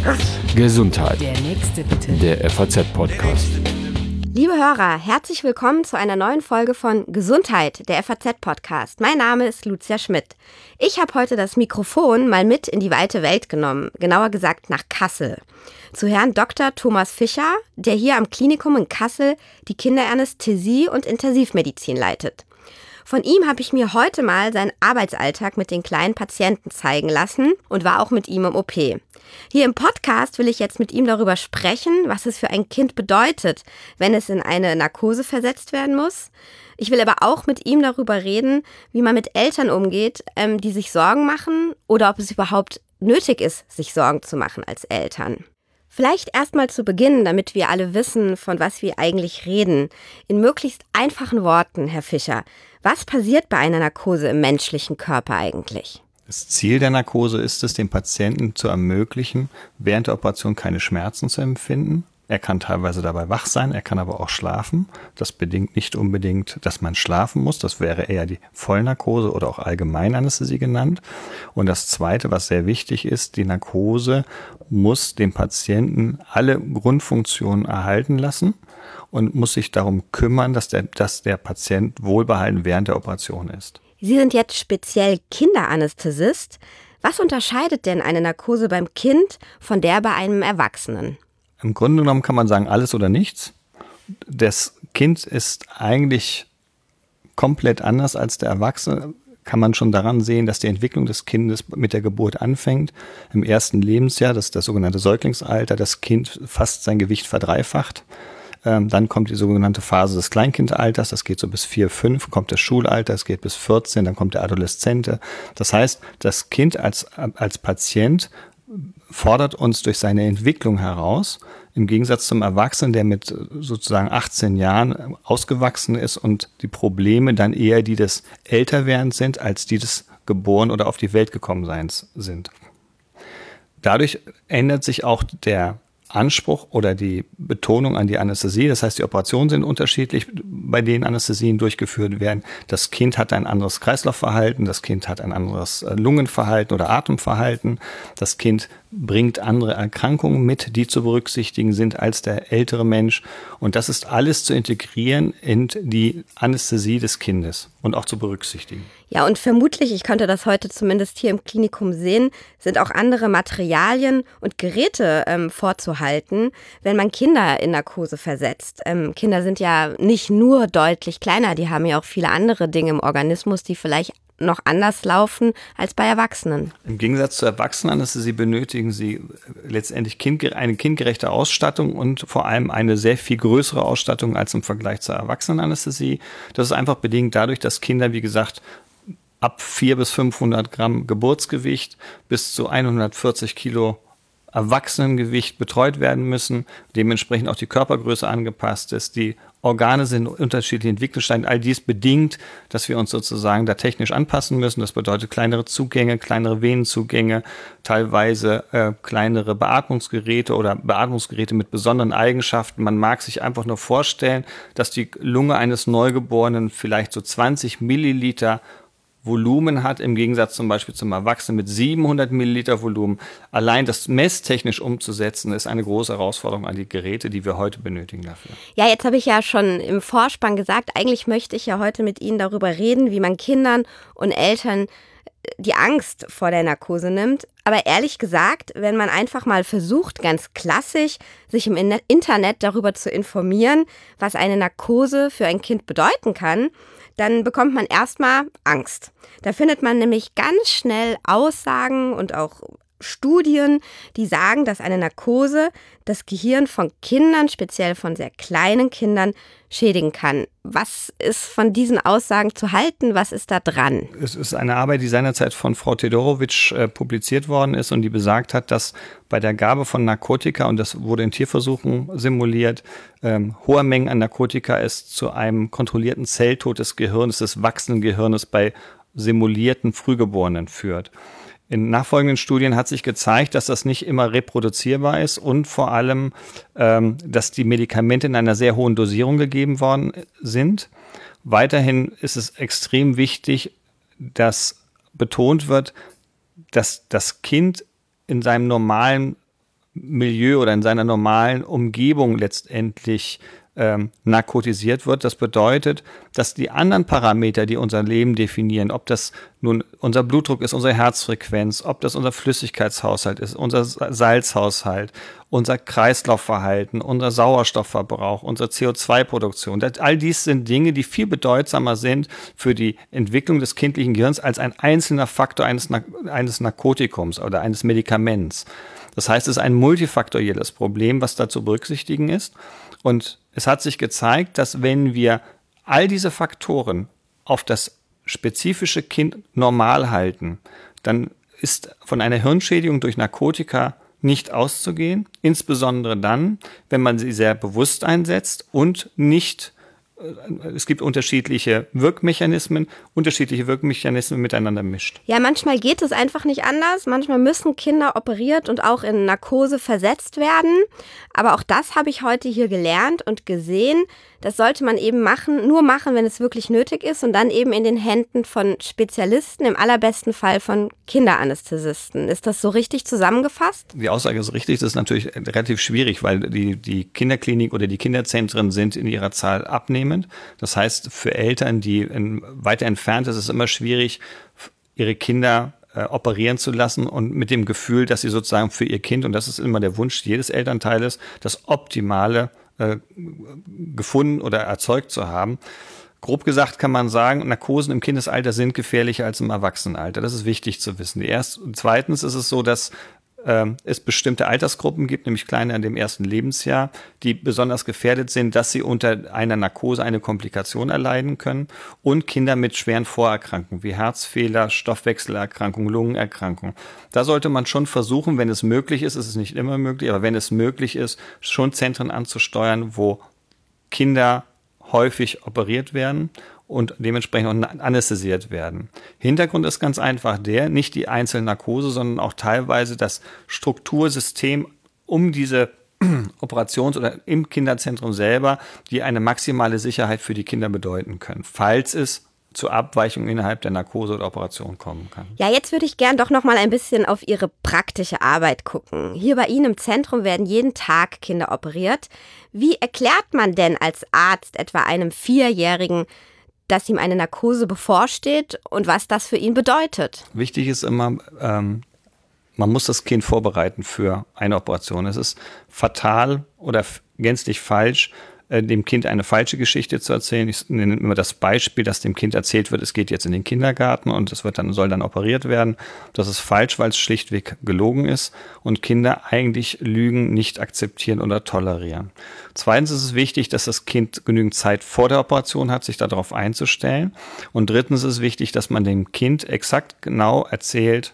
Gesundheit. Der nächste bitte. Der FAZ-Podcast. Liebe Hörer, herzlich willkommen zu einer neuen Folge von Gesundheit, der FAZ-Podcast. Mein Name ist Lucia Schmidt. Ich habe heute das Mikrofon mal mit in die weite Welt genommen, genauer gesagt nach Kassel. Zu Herrn Dr. Thomas Fischer, der hier am Klinikum in Kassel die Kinderanästhesie und Intensivmedizin leitet. Von ihm habe ich mir heute mal seinen Arbeitsalltag mit den kleinen Patienten zeigen lassen und war auch mit ihm im OP. Hier im Podcast will ich jetzt mit ihm darüber sprechen, was es für ein Kind bedeutet, wenn es in eine Narkose versetzt werden muss. Ich will aber auch mit ihm darüber reden, wie man mit Eltern umgeht, die sich Sorgen machen oder ob es überhaupt nötig ist, sich Sorgen zu machen als Eltern. Vielleicht erstmal zu Beginn, damit wir alle wissen, von was wir eigentlich reden. In möglichst einfachen Worten, Herr Fischer. Was passiert bei einer Narkose im menschlichen Körper eigentlich? Das Ziel der Narkose ist es, dem Patienten zu ermöglichen, während der Operation keine Schmerzen zu empfinden. Er kann teilweise dabei wach sein, er kann aber auch schlafen. Das bedingt nicht unbedingt, dass man schlafen muss. Das wäre eher die Vollnarkose oder auch Allgemeinanästhesie genannt. Und das Zweite, was sehr wichtig ist, die Narkose muss dem Patienten alle Grundfunktionen erhalten lassen und muss sich darum kümmern, dass der Patient wohlbehalten während der Operation ist. Sie sind jetzt speziell Kinderanästhesist. Was unterscheidet denn eine Narkose beim Kind von der bei einem Erwachsenen? Im Grunde genommen kann man sagen, alles oder nichts. Das Kind ist eigentlich komplett anders als der Erwachsene. Kann man schon daran sehen, dass die Entwicklung des Kindes mit der Geburt anfängt. Im ersten Lebensjahr, das ist das sogenannte Säuglingsalter, das Kind fast sein Gewicht verdreifacht. Dann kommt die sogenannte Phase des Kleinkindalters, das geht so bis 4, 5, kommt das Schulalter, es geht bis 14, dann kommt der Adoleszente. Das heißt, das Kind als Patient fordert uns durch seine Entwicklung heraus, im Gegensatz zum Erwachsenen, der mit sozusagen 18 Jahren ausgewachsen ist und die Probleme dann eher die des Älterwerdens sind, als die des geboren oder auf die Welt gekommen Seins sind. Dadurch ändert sich auch der Anspruch oder die Betonung an die Anästhesie. Das heißt, die Operationen sind unterschiedlich, bei denen Anästhesien durchgeführt werden. Das Kind hat ein anderes Kreislaufverhalten, das Kind hat ein anderes Lungenverhalten oder Atemverhalten. Das Kind bringt andere Erkrankungen mit, die zu berücksichtigen sind als der ältere Mensch. Und das ist alles zu integrieren in die Anästhesie des Kindes und auch zu berücksichtigen. Ja, und vermutlich, ich konnte das heute zumindest hier im Klinikum sehen, sind auch andere Materialien und Geräte vorzuhalten, wenn man Kinder in Narkose versetzt. Kinder sind ja nicht nur deutlich kleiner, die haben ja auch viele andere Dinge im Organismus, die vielleicht noch anders laufen als bei Erwachsenen. Im Gegensatz zur Erwachsenenanästhesie benötigen sie letztendlich eine kindgerechte Ausstattung und vor allem eine sehr viel größere Ausstattung als im Vergleich zur Erwachsenenanästhesie. Das ist einfach bedingt dadurch, dass Kinder, wie gesagt, ab 400 bis 500 Gramm Geburtsgewicht bis zu 140 Kilo Erwachsenengewicht betreut werden müssen, dementsprechend auch die Körpergröße angepasst ist, die Organe sind unterschiedlich Entwicklungsstadien, all dies bedingt, dass wir uns sozusagen da technisch anpassen müssen. Das bedeutet kleinere Zugänge, kleinere Venenzugänge, teilweise kleinere Beatmungsgeräte oder Beatmungsgeräte mit besonderen Eigenschaften. Man mag sich einfach nur vorstellen, dass die Lunge eines Neugeborenen vielleicht so 20 Milliliter Volumen hat, im Gegensatz zum Beispiel zum Erwachsenen mit 700 Milliliter Volumen. Allein das messtechnisch umzusetzen, ist eine große Herausforderung an die Geräte, die wir heute benötigen dafür. Ja, jetzt habe ich ja schon im Vorspann gesagt, eigentlich möchte ich ja heute mit Ihnen darüber reden, wie man Kindern und Eltern die Angst vor der Narkose nimmt. Aber ehrlich gesagt, wenn man einfach mal versucht, ganz klassisch, sich im Internet darüber zu informieren, was eine Narkose für ein Kind bedeuten kann, dann bekommt man erstmal Angst. Da findet man nämlich ganz schnell Aussagen und auch Studien, die sagen, dass eine Narkose das Gehirn von Kindern, speziell von sehr kleinen Kindern, schädigen kann. Was ist von diesen Aussagen zu halten? Was ist da dran? Es ist eine Arbeit, die seinerzeit von Frau Todorovic publiziert worden ist und die besagt hat, dass bei der Gabe von Narkotika, und das wurde in Tierversuchen simuliert, hohe Mengen an Narkotika es zu einem kontrollierten Zelltod des Gehirns, des wachsenden Gehirnes bei simulierten Frühgeborenen führt. In nachfolgenden Studien hat sich gezeigt, dass das nicht immer reproduzierbar ist und vor allem, dass die Medikamente in einer sehr hohen Dosierung gegeben worden sind. Weiterhin ist es extrem wichtig, dass betont wird, dass das Kind in seinem normalen Milieu oder in seiner normalen Umgebung letztendlich narkotisiert wird. Das bedeutet, dass die anderen Parameter, die unser Leben definieren, ob das nun unser Blutdruck ist, unsere Herzfrequenz, ob das unser Flüssigkeitshaushalt ist, unser Salzhaushalt, unser Kreislaufverhalten, unser Sauerstoffverbrauch, unsere CO2-Produktion, all dies sind Dinge, die viel bedeutsamer sind für die Entwicklung des kindlichen Gehirns als ein einzelner Faktor eines Narkotikums oder eines Medikaments. Das heißt, es ist ein multifaktorielles Problem, was da zu berücksichtigen ist. Und es hat sich gezeigt, dass wenn wir all diese Faktoren auf das spezifische Kind normal halten, dann ist von einer Hirnschädigung durch Narkotika nicht auszugehen, insbesondere dann, wenn man sie sehr bewusst einsetzt und nicht, es gibt unterschiedliche Wirkmechanismen miteinander mischt. Ja, manchmal geht es einfach nicht anders. Manchmal müssen Kinder operiert und auch in Narkose versetzt werden. Aber auch das habe ich heute hier gelernt und gesehen. Das sollte man eben nur machen, wenn es wirklich nötig ist und dann eben in den Händen von Spezialisten, im allerbesten Fall von Kinderanästhesisten. Ist das so richtig zusammengefasst? Die Aussage ist richtig. Das ist natürlich relativ schwierig, weil die Kinderklinik oder die Kinderzentren sind in ihrer Zahl abnehmend. Das heißt, für Eltern, die weiter entfernt sind, ist es immer schwierig, ihre Kinder operieren zu lassen und mit dem Gefühl, dass sie sozusagen für ihr Kind, und das ist immer der Wunsch jedes Elternteiles, das Optimale gefunden oder erzeugt zu haben. Grob gesagt kann man sagen, Narkosen im Kindesalter sind gefährlicher als im Erwachsenenalter. Das ist wichtig zu wissen. Zweitens ist es so, dass es bestimmte Altersgruppen gibt, nämlich Kleine in dem ersten Lebensjahr, die besonders gefährdet sind, dass sie unter einer Narkose eine Komplikation erleiden können, und Kinder mit schweren Vorerkrankungen wie Herzfehler, Stoffwechselerkrankungen, Lungenerkrankungen. Da sollte man schon versuchen, wenn es möglich ist, es ist nicht immer möglich, aber wenn es möglich ist, schon Zentren anzusteuern, wo Kinder häufig operiert werden und dementsprechend auch anästhesiert werden. Hintergrund ist ganz einfach nicht die einzelne Narkose, sondern auch teilweise das Struktursystem um diese Operations- oder im Kinderzentrum selber, die eine maximale Sicherheit für die Kinder bedeuten können, falls es zu Abweichungen innerhalb der Narkose oder Operation kommen kann. Ja, jetzt würde ich gern doch noch mal ein bisschen auf Ihre praktische Arbeit gucken. Hier bei Ihnen im Zentrum werden jeden Tag Kinder operiert. Wie erklärt man denn als Arzt etwa einem 4-Jährigen, dass ihm eine Narkose bevorsteht und was das für ihn bedeutet? Wichtig ist immer, man muss das Kind vorbereiten für eine Operation. Es ist fatal oder gänzlich falsch, dem Kind eine falsche Geschichte zu erzählen. Ich nenne immer das Beispiel, dass dem Kind erzählt wird, es geht jetzt in den Kindergarten und soll dann operiert werden. Das ist falsch, weil es schlichtweg gelogen ist und Kinder eigentlich Lügen nicht akzeptieren oder tolerieren. Zweitens ist es wichtig, dass das Kind genügend Zeit vor der Operation hat, sich darauf einzustellen. Und drittens ist es wichtig, dass man dem Kind genau erzählt,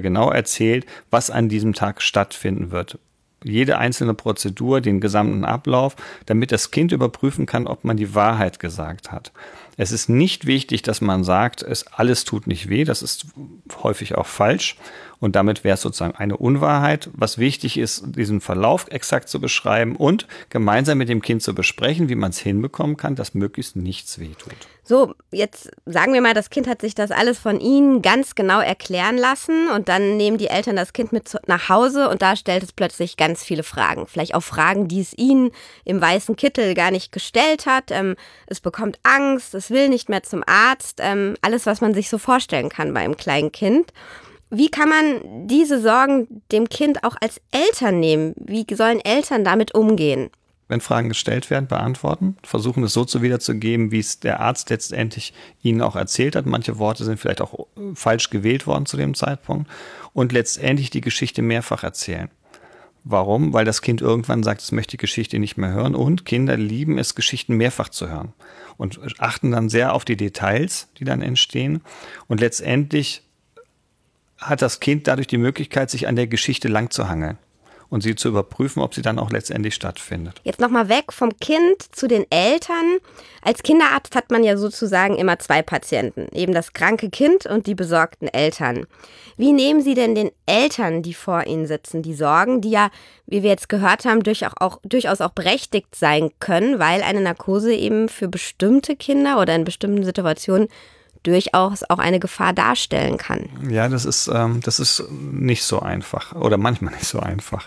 was an diesem Tag stattfinden wird. Jede einzelne Prozedur, den gesamten Ablauf, damit das Kind überprüfen kann, ob man die Wahrheit gesagt hat. Es ist nicht wichtig, dass man sagt, alles tut nicht weh, das ist häufig auch falsch und damit wäre es sozusagen eine Unwahrheit. Was wichtig ist, diesen Verlauf exakt zu beschreiben und gemeinsam mit dem Kind zu besprechen, wie man es hinbekommen kann, dass möglichst nichts wehtut. So, jetzt sagen wir mal, das Kind hat sich das alles von Ihnen ganz genau erklären lassen und dann nehmen die Eltern das Kind mit nach Hause und da stellt es plötzlich ganz viele Fragen. Vielleicht auch Fragen, die es Ihnen im weißen Kittel gar nicht gestellt hat. Es bekommt Angst, es will nicht mehr zum Arzt. Alles, was man sich so vorstellen kann bei einem kleinen Kind. Wie kann man diese Sorgen dem Kind auch als Eltern nehmen? Wie sollen Eltern damit umgehen? Wenn Fragen gestellt werden, beantworten, versuchen es so zu wiederzugeben, wie es der Arzt letztendlich Ihnen auch erzählt hat. Manche Worte sind vielleicht auch falsch gewählt worden zu dem Zeitpunkt. Und letztendlich die Geschichte mehrfach erzählen. Warum? Weil das Kind irgendwann sagt, es möchte die Geschichte nicht mehr hören. Und Kinder lieben es, Geschichten mehrfach zu hören. Und achten dann sehr auf die Details, die dann entstehen. Und letztendlich hat das Kind dadurch die Möglichkeit, sich an der Geschichte lang zu hangeln und sie zu überprüfen, ob sie dann auch letztendlich stattfindet. Jetzt nochmal weg vom Kind zu den Eltern. Als Kinderarzt hat man ja sozusagen immer 2 Patienten, eben das kranke Kind und die besorgten Eltern. Wie nehmen Sie denn den Eltern, die vor Ihnen sitzen, die Sorgen, die ja, wie wir jetzt gehört haben, durchaus auch berechtigt sein können, weil eine Narkose eben für bestimmte Kinder oder in bestimmten Situationen durchaus auch eine Gefahr darstellen kann. Ja, das ist nicht so einfach oder manchmal nicht so einfach.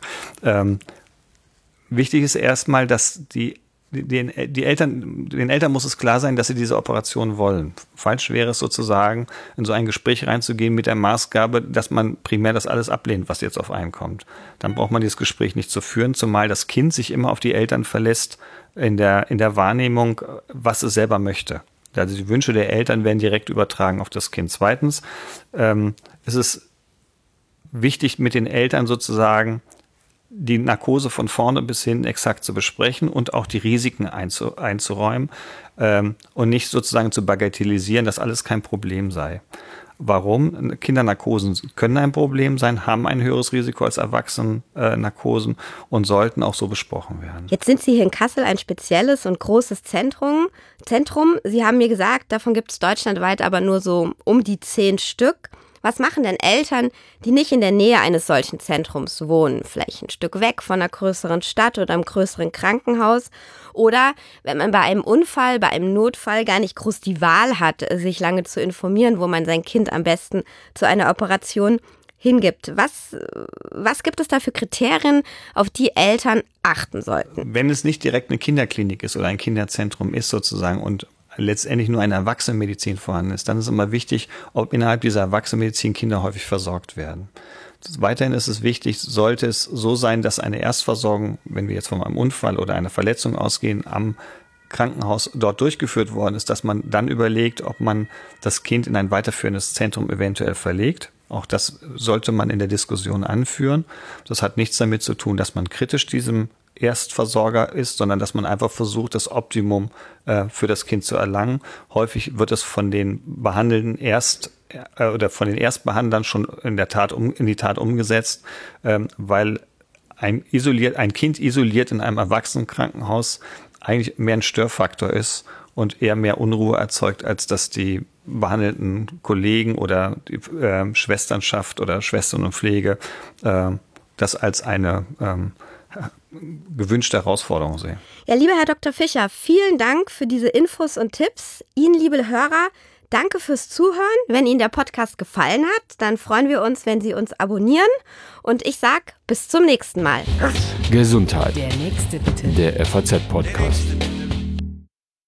Wichtig ist erstmal, dass den Eltern muss es klar sein, dass sie diese Operation wollen. Falsch wäre es sozusagen, in so ein Gespräch reinzugehen mit der Maßgabe, dass man primär das alles ablehnt, was jetzt auf einen kommt. Dann braucht man dieses Gespräch nicht zu führen, zumal das Kind sich immer auf die Eltern verlässt in der Wahrnehmung, was es selber möchte. Also die Wünsche der Eltern werden direkt übertragen auf das Kind. Zweitens ist es wichtig, mit den Eltern sozusagen die Narkose von vorne bis hinten exakt zu besprechen und auch die Risiken einzuräumen und nicht sozusagen zu bagatellisieren, dass alles kein Problem sei. Warum? Kindernarkosen können ein Problem sein, haben ein höheres Risiko als Erwachsenen-Narkosen und sollten auch so besprochen werden. Jetzt sind Sie hier in Kassel ein spezielles und großes Zentrum. Sie haben mir gesagt, davon gibt es deutschlandweit aber nur so um die 10 Stück. Was machen denn Eltern, die nicht in der Nähe eines solchen Zentrums wohnen? Vielleicht ein Stück weg von einer größeren Stadt oder einem größeren Krankenhaus? Oder wenn man bei einem Unfall, bei einem Notfall gar nicht groß die Wahl hat, sich lange zu informieren, wo man sein Kind am besten zu einer Operation hingibt. Was gibt es da für Kriterien, auf die Eltern achten sollten? Wenn es nicht direkt eine Kinderklinik ist oder ein Kinderzentrum ist sozusagen und letztendlich nur eine Erwachsenenmedizin vorhanden ist, dann ist immer wichtig, ob innerhalb dieser Erwachsenenmedizin Kinder häufig versorgt werden. Weiterhin ist es wichtig, sollte es so sein, dass eine Erstversorgung, wenn wir jetzt von einem Unfall oder einer Verletzung ausgehen, am Krankenhaus dort durchgeführt worden ist, dass man dann überlegt, ob man das Kind in ein weiterführendes Zentrum eventuell verlegt. Auch das sollte man in der Diskussion anführen. Das hat nichts damit zu tun, dass man kritisch diesem Erstversorger ist, sondern dass man einfach versucht, das Optimum für das Kind zu erlangen. Häufig wird es von den Behandelnden von den Erstbehandlern schon in die Tat umgesetzt, weil ein Kind isoliert in einem Erwachsenenkrankenhaus eigentlich mehr ein Störfaktor ist und eher mehr Unruhe erzeugt, als dass die behandelten Kollegen oder die Schwesternschaft oder Schwestern und Pflege das als eine gewünschte Herausforderung sehen. Ja, lieber Herr Dr. Fischer, vielen Dank für diese Infos und Tipps. Ihnen, liebe Hörer, danke fürs Zuhören. Wenn Ihnen der Podcast gefallen hat, dann freuen wir uns, wenn Sie uns abonnieren. Und ich sag bis zum nächsten Mal. Gesundheit. Der nächste bitte. Der FAZ-Podcast.